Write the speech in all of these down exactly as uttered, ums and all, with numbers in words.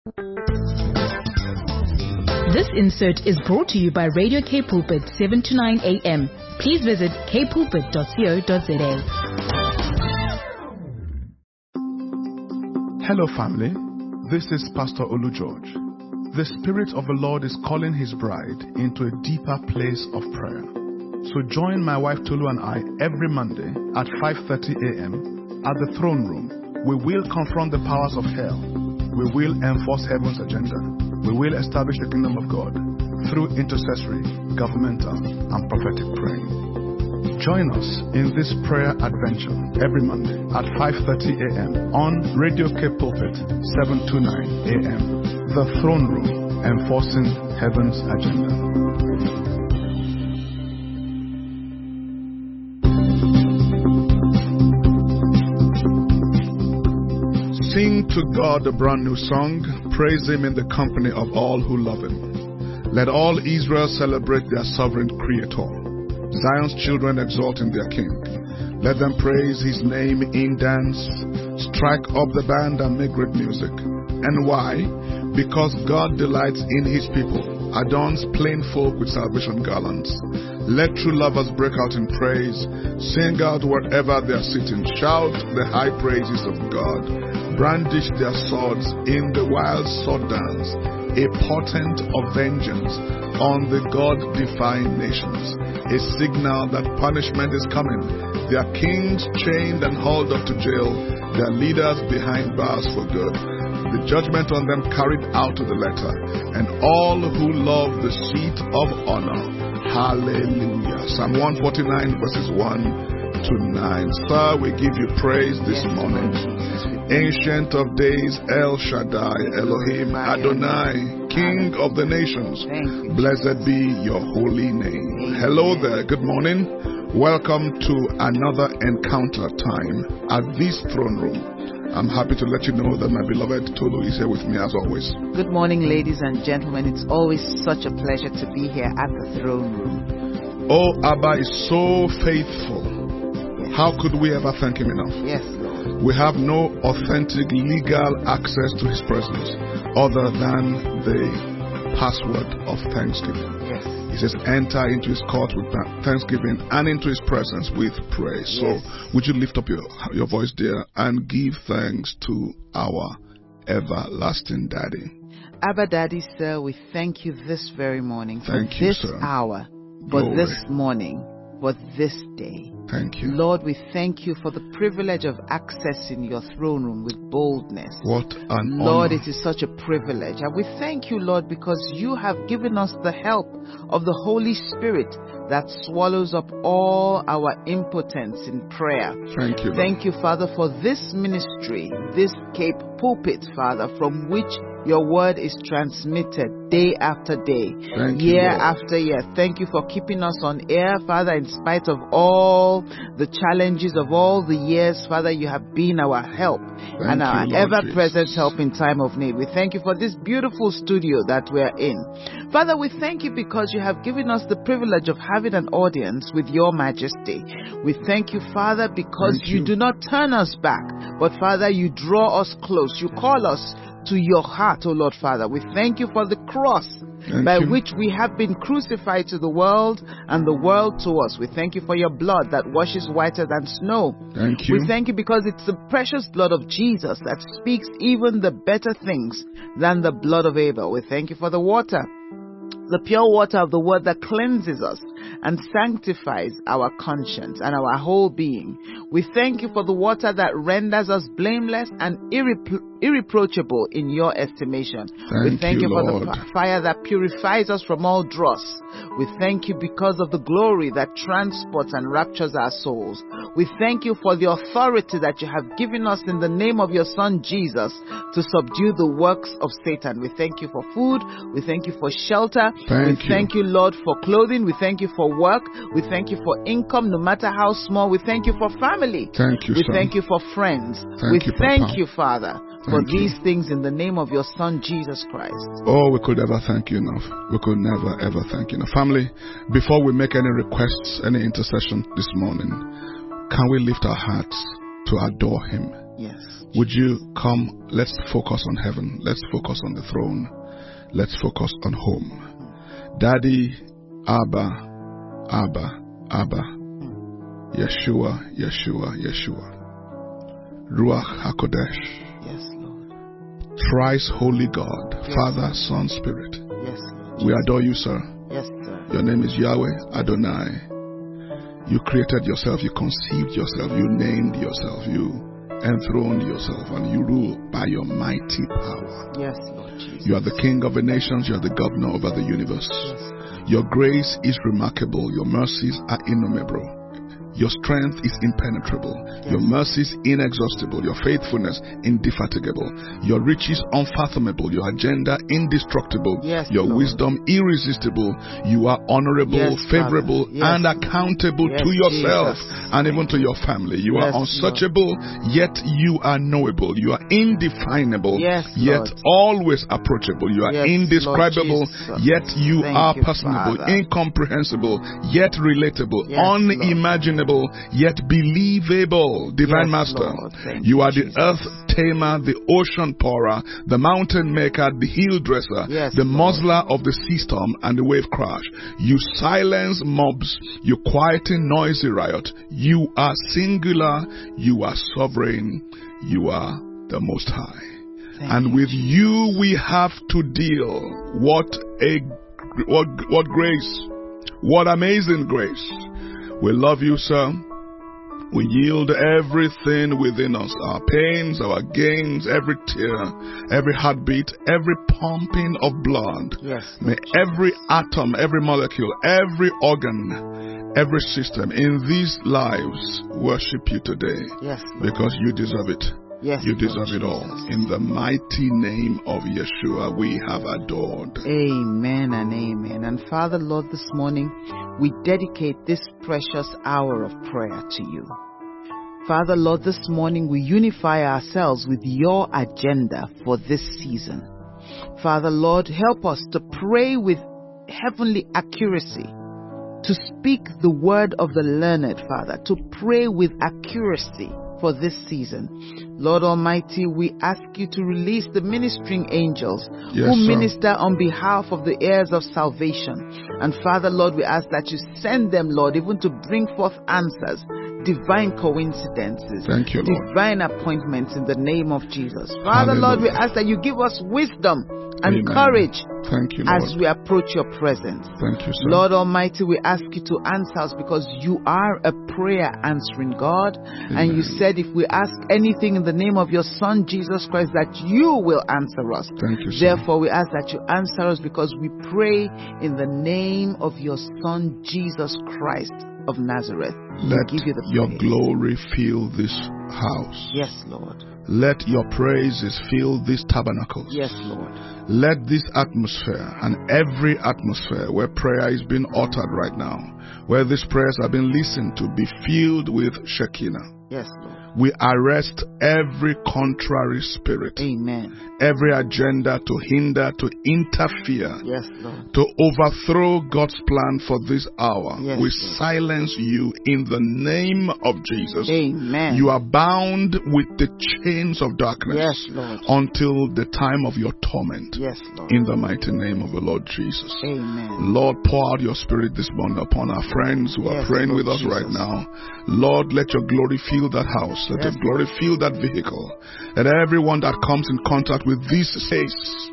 This insert is brought to you by Radio K Pulpit, seven to nine a.m. Please visit k pulpit dot co dot za. Hello family, this is Pastor Olu George. The Spirit of the Lord is calling His bride into a deeper place of prayer. So join my wife Tolu and I every Monday at five thirty a.m. at the throne room. We will confront the powers of hell. We will enforce heaven's agenda. We will establish the kingdom of God through intercessory, governmental, and prophetic praying. Join us in this prayer adventure every Monday at five thirty a.m. on Radio K Pulpit, seven to nine a.m. The Throne Room, enforcing heaven's agenda. Sing to God a brand new song. Praise Him in the company of all who love Him. Let all Israel celebrate their sovereign Creator. Zion's children exalting their King. Let them praise His name in dance. Strike up the band and make great music. And why? Because God delights in His people. Adorns plain folk with salvation garlands. Let true lovers break out in praise. Sing out wherever they are sitting. Shout the high praises of God. Brandish their swords in the wild sword dance, a portent of vengeance on the God-defying nations, a signal that punishment is coming. Their kings chained and hauled up to jail, their leaders behind bars for good. The judgment on them carried out to the letter, and all who love the seat of honor. Hallelujah. Psalm one forty-nine verses one to nine. Sir, we give you praise this morning. Ancient of days, El Shaddai, Elohim, Adonai, King of the nations, blessed be your holy name. Hello there, good morning. Welcome to another encounter time at this throne room. I'm happy to let you know that my beloved Tolu is here with me as always. Good morning, ladies and gentlemen. It's always such a pleasure to be here at the throne room. Oh, Abba is so faithful. Yes. How could we ever thank Him enough? Yes. We have no authentic legal access to His presence other than the password of thanksgiving. Yes. He says, enter into His court with thanksgiving and into His presence with praise. Yes. So would you lift up your, your voice, dear, and give thanks to our everlasting Daddy. Abba Daddy, sir, we thank you this very morning for thank you, this sir. hour, for Glory. this morning, for this day. Thank you. Lord, we thank you for the privilege of accessing your throne room with boldness. What an Lord, honor. it is such a privilege. And we thank you, Lord, because you have given us the help of the Holy Spirit that swallows up all our impotence in prayer. Thank you, Lord. Thank you, Father, for this ministry, this Cape Pulpit, Father, from which your word is transmitted day after day, Thank year you, Lord. after year. Thank you for keeping us on air, Father, in spite of all the challenges of all the years. Father, you have been our help Thank and our you, Lord ever-present Jesus. help in time of need. We thank you for this beautiful studio that we're in. Father, we thank you because you have given us the privilege of having an audience with your majesty. We thank you, Father, because you. you do not turn us back, but Father, you draw us close. You call us to your heart, O Lord Father. We thank you for the cross thank by you. which we have been crucified to the world and the world to us. We thank you for your blood that washes whiter than snow. Thank you. We thank you because it's the precious blood of Jesus that speaks even the better things than the blood of Abel. We thank you for the water, the pure water of the word that cleanses us and sanctifies our conscience and our whole being. We thank you for the water that renders us blameless and irrepro- irreproachable in your estimation. Thank we thank you, you for Lord. the f- fire that purifies us from all dross. We thank you because of the glory that transports and raptures our souls. We thank you for the authority that you have given us in the name of your Son Jesus to subdue the works of Satan. We thank you for food. We thank you for shelter. Thank we you. thank you, Lord, for clothing. We thank you for work. We thank you for income, no matter how small. We thank you for family. Thank you, We son. thank you for friends. Thank we you, thank Papa. you, Father, for Thank you. these things in the name of your Son, Jesus Christ. Oh, we could never thank you enough. We could never, ever thank you enough. Family, before we make any requests, any intercession this morning, can we lift our hearts to adore him. Yes. Would you come? Let's focus on heaven. Let's focus on the throne. Let's focus on home. Daddy, Abba, Abba, Abba. Yeshua, Yeshua, Yeshua. Ruach HaKodesh. Yes, Lord. Thrice holy God, Yes. Father, Son, Spirit. Yes, Lord. We adore you, sir. Yes, sir. Your name is Yahweh Adonai. You created yourself, you conceived yourself, you named yourself, you enthroned yourself, and you rule by your mighty power. Yes, Lord Jesus. You are the King of the nations, you are the governor over the universe. Yes. Your grace is remarkable, your mercies are innumerable. Your strength is impenetrable. Yes. Your mercies inexhaustible. Your faithfulness indefatigable. Your riches unfathomable. Your agenda indestructible. Yes, your Lord. wisdom irresistible. You are honorable, Yes, favorable, Father. Yes. and accountable Yes, to yourself Jesus. and even to your family. You Yes, are unsearchable, yet you are knowable. You are indefinable, Yes, yet Lord. always approachable. You are Yes, indescribable, Lord Jesus. yet you Thank are you, personable, Father. incomprehensible, yet relatable, Yes, Lord. unimaginable, yet believable. Divine Yes, Master, Lord. Thank you you, are the Jesus. earth tamer, the ocean pourer, the mountain maker, the hill dresser, Yes, the Lord. muzzler of the sea storm and the wave crash. You silence mobs, you quieten noisy riot. You are singular, you are sovereign, you are the Most High. Thank And you, with Jesus. you we have to deal. What a what what grace. What amazing grace. We love you, sir. We yield everything within us, our pains, our gains, every tear, every heartbeat, every pumping of blood. Yes, May every atom, every molecule, every organ, every system in these lives worship you today. Yes, Lord. Because you deserve it. Yes, You Lord deserve it all. Jesus. In the mighty name of Yeshua, we have adored. Amen and amen. And Father, Lord, this morning we dedicate this precious hour of prayer to you. Father, Lord, this morning we unify ourselves with your agenda for this season. Father, Lord, help us to pray with heavenly accuracy, to speak the word of the learned, Father, to pray with accuracy for this season. Lord Almighty, we ask you to release the ministering angels Yes, who sir. minister on behalf of the heirs of salvation. And Father, Lord, we ask that you send them, Lord, even to bring forth answers, divine coincidences, Thank you, Lord. divine appointments in the name of Jesus. Father, Lord, we Hallelujah. ask that you give us wisdom and Amen. courage Thank you, as Lord. we approach your presence. Thank you, sir. Lord Almighty, we ask you to answer us because you are a prayer answering God. And you Amen. said if we ask anything in the name of your Son, Jesus Christ, that you will answer us. Thank you, sir. Therefore, we ask that you answer us because we pray in the name of your Son, Jesus Christ of Nazareth. Let we give you the your praise. glory fill this house. Yes, Lord. Let your praises fill these tabernacles. Yes, Lord. Let this atmosphere and every atmosphere where prayer is being uttered right now, where these prayers have been listened to, be filled with Shekinah. Yes, Lord. We arrest every contrary spirit, Amen. every agenda to hinder, to interfere, Yes, Lord. to overthrow God's plan for this hour. Yes, We Lord. silence you in the name of Jesus. Amen. You are bound with the chains of darkness Yes, Lord. until the time of your torment. Yes, Lord. In the mighty name of the Lord Jesus. Amen. Lord, pour out your spirit this morning upon our friends who are Yes, praying Lord with us Jesus. right now. Lord, let your glory fill that house. Let Yes, your glory fill that vehicle. Let everyone that comes in contact with this space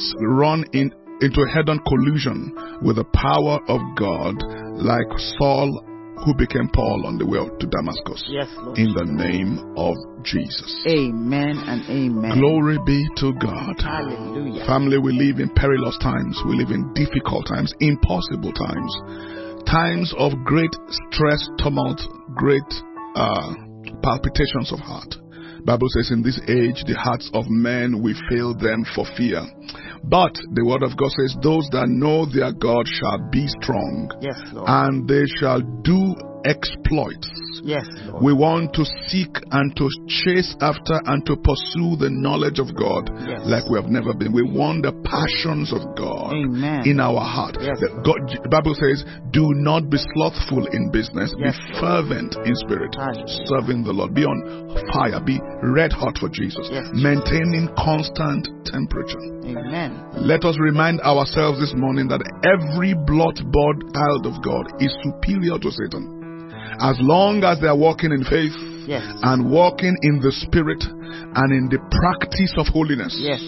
run in into a head-on collision with the power of God, like Saul who became Paul on the way to Damascus. Yes, Lord. In the name of Jesus. Amen and amen. Glory be to God. Hallelujah. Family, we live in perilous times. We live in difficult times, impossible times. Times of great stress, tumult, great uh, palpitations of heart. Bible says in this age, the hearts of men will fail them for fear. But the word of God says, those that know their God shall be strong. Yes, Lord. And they shall do exploits. Yes, Lord. We want to seek and to chase after and to pursue the knowledge of God Yes. like we have never been. We want the passions of God Amen. in our heart. Yes. The, God, the Bible says, do not be slothful in business. Yes, be fervent in spirit, Hallelujah. serving the Lord. Be on fire. Be red hot for Jesus. Yes. Maintaining constant temperature. Amen. Let us remind ourselves this morning that every blood-bought child of God is superior to Satan. As long as they are walking in faith Yes. and walking in the Spirit and in the practice of holiness. Yes.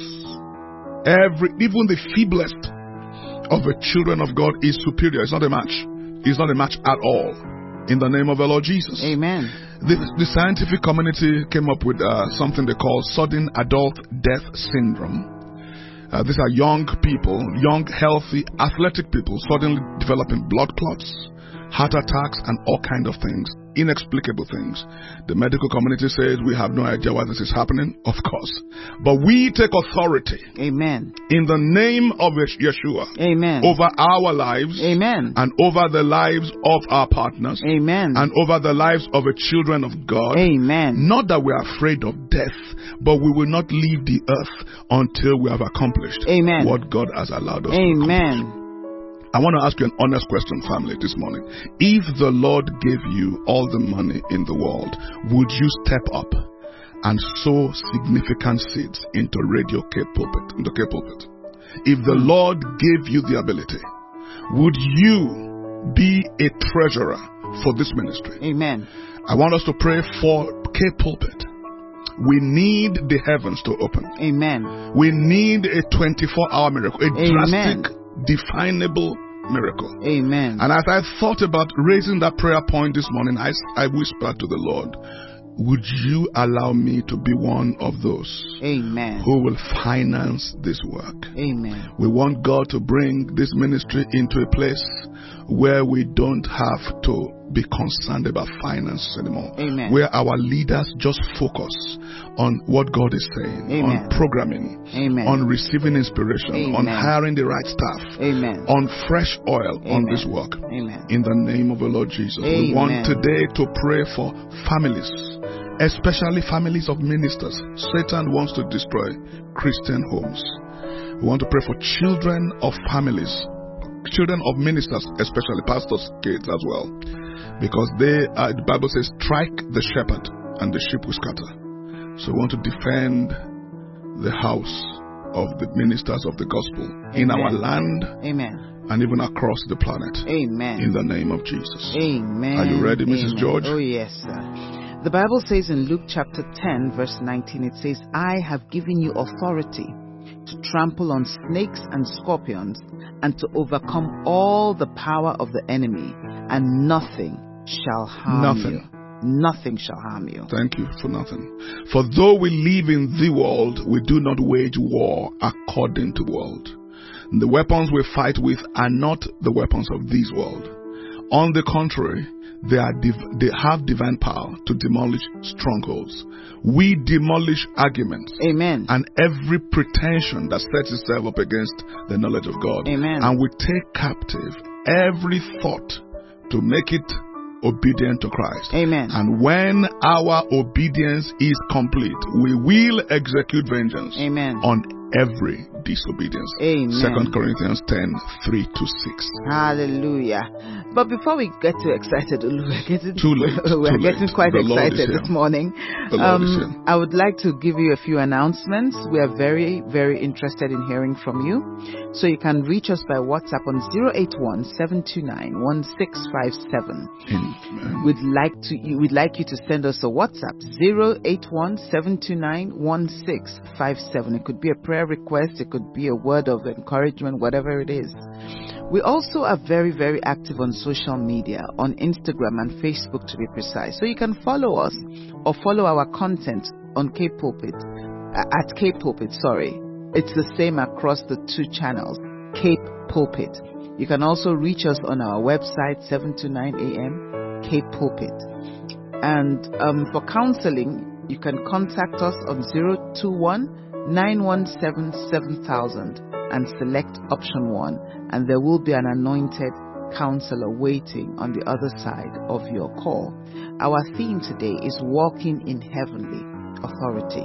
Every, even the feeblest of the children of God is superior. It's not a match. It's not a match at all. In the name of the Lord Jesus. Amen. The, the scientific community came up with uh, something they call sudden adult death syndrome. Uh, these are young people, young, healthy, athletic people suddenly developing blood clots, heart attacks, and all kinds of things. Inexplicable things. The medical community says we have no idea why this is happening, of course. But we take authority. Amen. In the name of Yeshua. Amen. Over our lives. Amen. And over the lives of our partners. Amen. And over the lives of the children of God. Amen. Not that we are afraid of death, but we will not leave the earth until we have accomplished Amen. what God has allowed us to accomplish. Amen. I want to ask you an honest question, family, this morning. If the Lord gave you all the money in the world, would you step up and sow significant seeds into Radio K Pulpit, into K Pulpit? If the Lord gave you the ability, would you be a treasurer for this ministry? Amen. I want us to pray for K Pulpit. We need the heavens to open. Amen. We need a twenty-four hour miracle, a Amen. drastic, definable miracle. Amen. And as I thought about raising that prayer point this morning, I, I whispered to the Lord, would you allow me to be one of those Amen. who will finance this work? Amen. We want God to bring this ministry into a place where we don't have to be concerned about finances anymore. Amen. Where our leaders just focus on what God is saying, Amen. on programming, Amen. on receiving inspiration, Amen. on hiring the right staff, Amen. on fresh oil on Amen. this work. Amen. In the name of the Lord Jesus. Amen. We want today to pray for families, especially families of ministers. Satan wants to destroy Christian homes. We want to pray for children of families, children of ministers, especially pastors' kids as well. Because they are, the Bible says, strike the shepherd and the sheep will scatter. So we want to defend the house of the ministers of the gospel. Amen. In our land. Amen. And even across the planet. Amen. In the name of Jesus. Amen. Are you ready, Missus Amen. George? Oh, yes, sir. The Bible says in Luke chapter ten, verse nineteen, it says, I have given you authority to trample on snakes and scorpions and to overcome all the power of the enemy, and nothing shall harm nothing. you. Nothing shall harm you. Thank you for nothing. For though we live in the world, we do not wage war according to the world. The weapons we fight with are not the weapons of this world. On the contrary, they are div- they have divine power to demolish strongholds. We demolish arguments. Amen. And every pretension that sets itself up against the knowledge of God. Amen. And we take captive every thought to make it obedient to Christ. Amen. And when our obedience is complete, we will execute vengeance. Amen. On every disobedience. Amen. Second Corinthians ten, three to six. Hallelujah. But before we get too excited, we're getting, too late, we're too getting late. quite The Lord excited is this morning. The Lord is Um, I would like to give you a few announcements. We are very, very interested in hearing from you. So you can reach us by WhatsApp on zero eight one, seven two nine, one six five seven. Amen. We'd like to we'd like you to send us a WhatsApp zero eight one, seven two nine, one six five seven. It could be a prayer request, it could be a word of encouragement, whatever it is. We also are very, very active on social media, on Instagram and Facebook to be precise. So you can follow us or follow our content on K Pulpit, uh, at K Pulpit, sorry. It's the same across the two channels, Cape Pulpit. You can also reach us on our website, seven to nine a.m., Cape Pulpit. And um, for counseling, you can contact us on zero two one, nine one seven, seven thousand and select option one, and there will be an anointed counselor waiting on the other side of your call. Our theme today is walking in heavenly authority.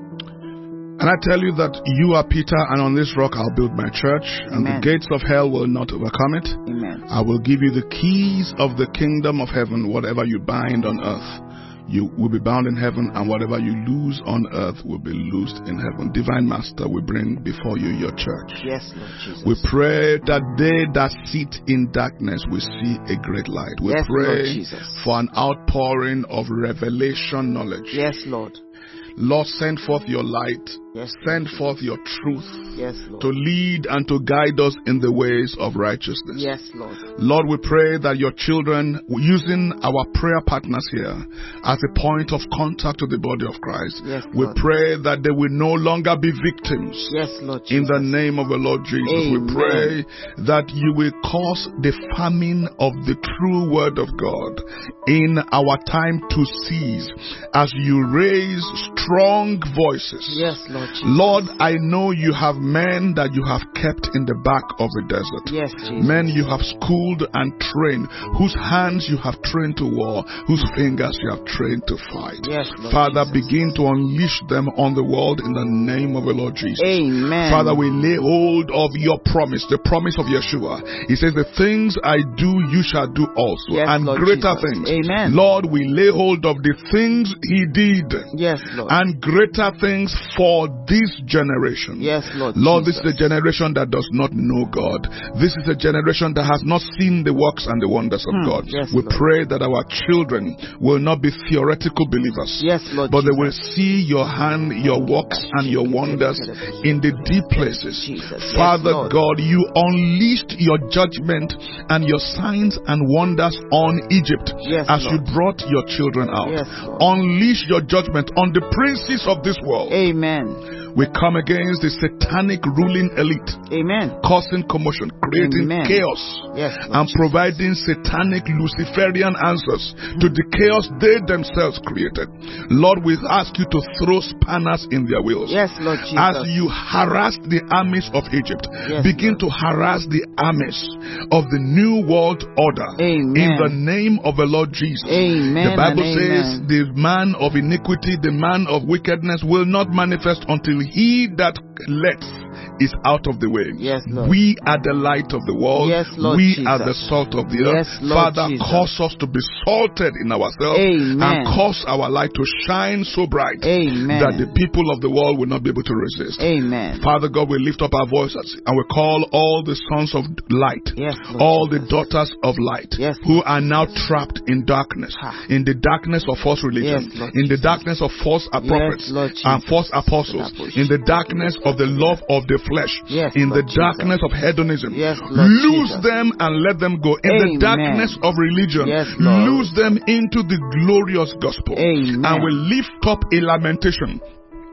And I tell you that you are Peter, and on this rock I'll build my church, and Amen. the gates of hell will not overcome it. Amen. I will give you the keys of the kingdom of heaven. Whatever you bind on earth, you will be bound in heaven, and whatever you loose on earth will be loosed in heaven. Divine Master, we bring before you your church. Yes, Lord Jesus. We pray that they that sit in darkness will see a great light. We Yes, Lord pray Jesus. for an outpouring of revelation knowledge. Yes, Lord. Lord, send forth your light. Yes, Send Lord. forth your truth Yes, Lord. to lead and to guide us in the ways of righteousness. Yes, Lord. Lord, we pray that your children, using our prayer partners here as a point of contact to the body of Christ, Yes, we Lord. pray that they will no longer be victims. Yes, Lord In Jesus. the name of the Lord Jesus, Amen. we pray that you will cause the famine of the true word of God in our time to cease as you raise strong voices. Yes, Lord Jesus. Lord, I know you have men that you have kept in the back of the desert. Yes, Jesus. Men you have schooled and trained, whose hands you have trained to war, whose fingers you have trained to fight. Yes, Lord Father, Jesus. begin to unleash them on the world in the name of the Lord Jesus. Amen. Father, we lay hold of your promise, the promise of Yeshua. He says, the things I do, you shall do also, Yes, and Lord greater Jesus. things. Amen. Lord, we lay hold of the things he did. Yes, Lord. And greater things for this generation. Yes, Lord. Lord, Jesus. this is a generation that does not know God. This is a generation that has not seen the works and the wonders of Hmm. God. Yes, we Lord. pray that our children will not be theoretical believers. Yes, Lord But they Jesus. will see your hand, your works, and your wonders in the deep places. Jesus. Yes, Father Lord. God, you unleashed your judgment and your signs and wonders on Egypt Yes, as Lord. you brought your children out. Yes, Lord. Unleash your judgment on the princes of this world. Amen. We come against the satanic ruling elite, Amen. causing commotion, creating Amen. chaos, Yes, Lord and Jesus. providing satanic Luciferian answers to the chaos they themselves created. Lord, we ask you to throw spanners in their wheels. Yes, Lord Jesus. As you harassed the armies of Egypt, Yes, begin Lord. to harass the armies of the new world order. Amen. In the name of the Lord Jesus. Amen The Bible and says amen. the man of iniquity, the man of wickedness will not manifest until he that lets is out of the way. Yes, Lord. We are the light of the world. Yes, Lord we Jesus. are the salt of the Yes, earth. Lord Father, Jesus. cause us to be salted in ourselves Amen. and cause our light to shine so bright Amen. that the people of the world will not be able to resist. Amen. Father God, we lift up our voices and we call all the sons of light, Yes, Lord all Jesus. the daughters of light, Yes, who Lord are now trapped in darkness, Ha. in the darkness of false religion, Yes, Lord in the Jesus. darkness of false uh, Yes, prophets Lord and Jesus. false apostles, in the darkness of the love of the flesh, Yes, in Lord the darkness Jesus. of hedonism. Yes, Lord Lose Jesus. them and let them go. In Amen. the darkness of religion, Yes, Lord. lose them into the glorious gospel. Amen. And we lift up a lamentation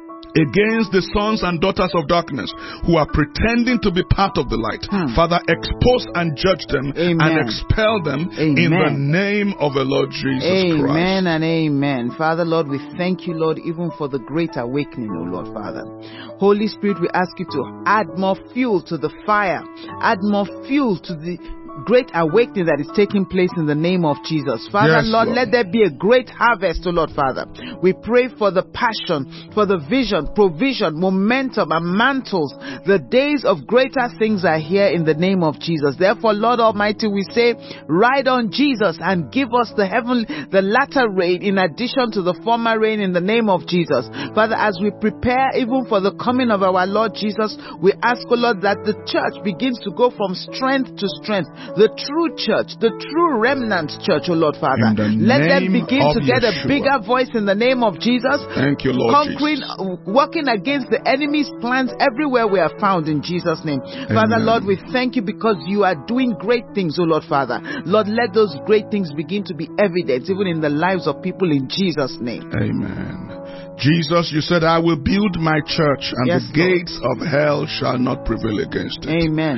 against the sons and daughters of darkness who are pretending to be part of the light. Hmm. Father, expose and judge them Amen. and expel them Amen. in the name of the Lord Jesus Amen Christ. and amen. Father, Lord, we thank you, Lord, even for the great awakening, oh Lord, Father. Holy Spirit, we ask you to add more fuel to the fire, add more fuel to the great awakening that is taking place in the name of Jesus. Father, Yes, Lord, Lord. let there be a great harvest, oh Lord, Father. We pray for the passion, for the vision, provision, momentum, and mantles. The days of greater things are here in the name of Jesus. Therefore, Lord Almighty, we say, ride on Jesus and give us the heaven, the latter rain in addition to the former rain in the name of Jesus. Father, as we prepare even for the coming of our Lord Jesus, we ask, oh Lord, that the church begins to go from strength to strength. The true church, the true remnant church, oh Lord, Father. In the Let them name begin of to get a Yeshua. bigger voice in the name of Jesus. Thank you, Lord Conquering, Jesus. uh, working against the enemy's plans everywhere we are found in Jesus' name. Father, Amen. Lord, we thank you because you are doing great things, oh Lord, Father. Lord, let those great things begin to be evident even in the lives of people in Jesus' name. Amen. Jesus, you said, I will build my church and Yes, the gates of hell shall not prevail against it. Amen.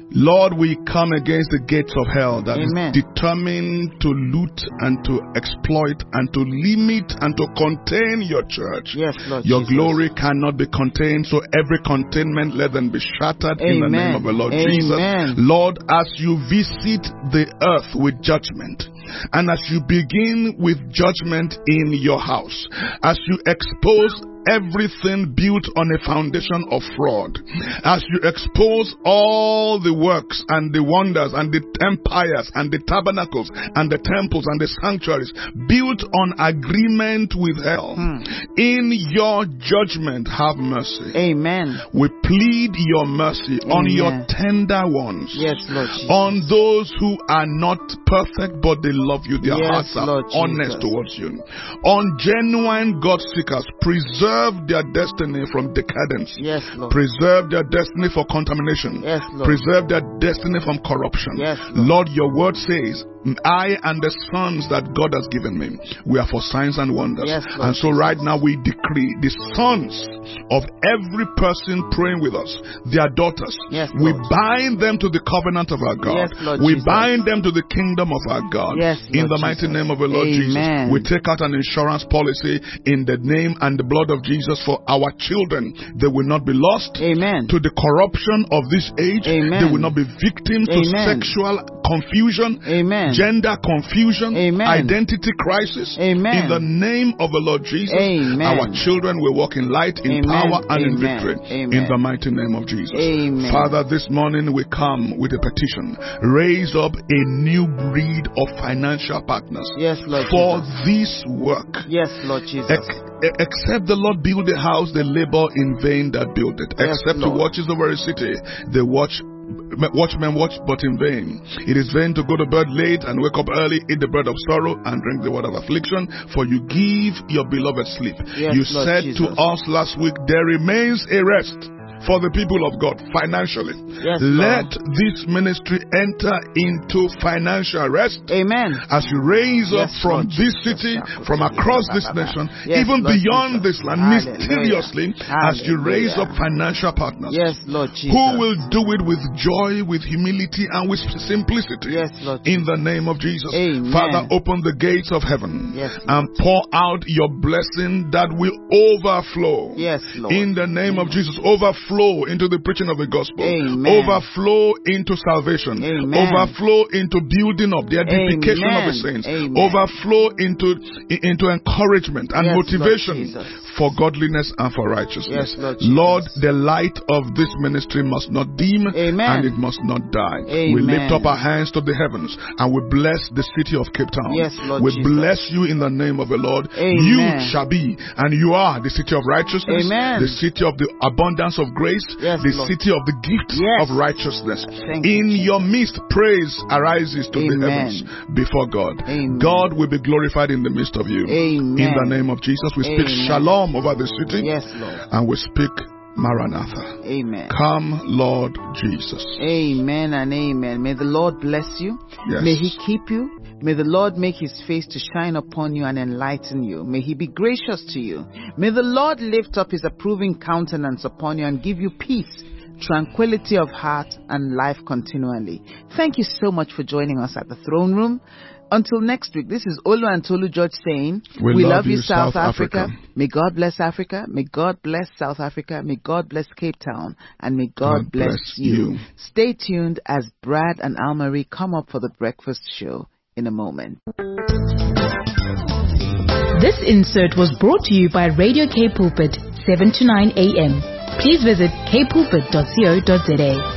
Lord, we come against the gates of hell that Amen. is determined to loot and to exploit and to limit and to contain your church. Yes, Lord Your Jesus. glory cannot be contained, so every containment let them be shattered in the name of the Lord Amen. Jesus. Lord, as you visit the earth with judgment, and as you begin with judgment in your house, as you expose everything built on a foundation of fraud, as you expose all the works and the wonders and the empires and the tabernacles and the temples and the sanctuaries built on agreement with hell, Hmm. in your judgment have mercy. Amen. We plead your mercy on Amen. your tender ones, Yes, Lord Jesus. on those who are not perfect but they love you, their Yes, hearts are Lord honest Jesus. towards you, on genuine God seekers. Preserve their destiny from decadence. Yes, Lord. Preserve their destiny for contamination. Yes, Lord. Preserve their destiny from corruption. Yes, Lord. Lord, your word says, I and the sons that God has given me, we are for signs and wonders. Yes, Lord and so right now we decree the sons of every person praying with us, their daughters, Yes, we Lord. bind them to the covenant of our God. Yes, Lord we Jesus. bind them to the kingdom of our God. Yes, in Lord the mighty Jesus. name of the Lord Amen. Jesus. We take out an insurance policy in the name and the blood of Jesus for our children. They will not be lost Amen. to the corruption of this age. Amen. They will not be victims to Amen. sexual confusion, Amen. gender confusion, Amen. identity crisis. Amen. In the name of the Lord Jesus, Amen. our children will walk in light, in Amen. power, and in Amen. victory. Amen. In the mighty name of Jesus. Amen. Father, this morning we come with a petition. Raise up a new breed of financial partners Yes, Lord for Jesus. this work. Yes, Lord Jesus. Ex- Except the Lord build a house, they labor in vain that build it. Yes, Except Lord. He watches over a city, they watch. Watchmen watch, but in vain. It is vain to go to bed late and wake up early, eat the bread of sorrow and drink the word of affliction, for you give your beloved sleep. Yes, you Lord said Jesus. to us last week, there remains a rest for the people of God financially. Yes, Let Lord. this ministry enter into financial rest. Amen. As you raise up Yes, from Lord this Jesus. city, from across this nation, Yes, even Lord beyond Jesus. this land, Hallelujah. mysteriously, as you raise up Hallelujah. financial partners, Yes, Lord Jesus. who will do it with joy, with humility, and with simplicity. Yes, Lord In Jesus. the name of Jesus. Amen. Father, open the gates of heaven Yes, and pour out your blessing that will overflow. Yes, Lord. In the name of Jesus, overflow into the preaching of the gospel. Amen. Overflow into salvation. Amen. Overflow into building up, the edification of the Amen. saints. Amen. Overflow into, into encouragement and Yes, motivation Lord Jesus. for godliness and for righteousness. Yes, Lord Jesus. Lord, the light of this ministry must not dim Amen. and it must not die. Amen. We lift up our hands to the heavens and we bless the city of Cape Town. Yes, Lord we Jesus. bless you in the name of the Lord. Amen. You shall be and you are the city of righteousness, Amen. the city of the abundance of grace, Yes, the Lord. city of the gift Yes. of righteousness. Thank you, in Jesus. your midst, praise arises to the Amen. heavens before God. Amen. God will be glorified in the midst of you. Amen. In the name of Jesus, we speak Amen. shalom over the city. Yes, Lord. And we speak Maranatha. Amen. Come, Lord Jesus. Amen and amen. May the Lord bless you. Yes. May He keep you. May the Lord make His face to shine upon you and enlighten you. May He be gracious to you. May the Lord lift up His approving countenance upon you and give you peace, tranquility of heart, and life continually. Thank you so much for joining us at the throne room. Until next week, this is Olu and Tolu George saying, We love you, South Africa. May God bless Africa. May God bless South Africa. May God bless Cape Town. And may God, God bless, bless you. you. Stay tuned as Brad and Almarie come up for the breakfast show in a moment. This insert was brought to you by Radio K Pulpit, seven to nine a.m. Please visit k pulpit dot co dot za.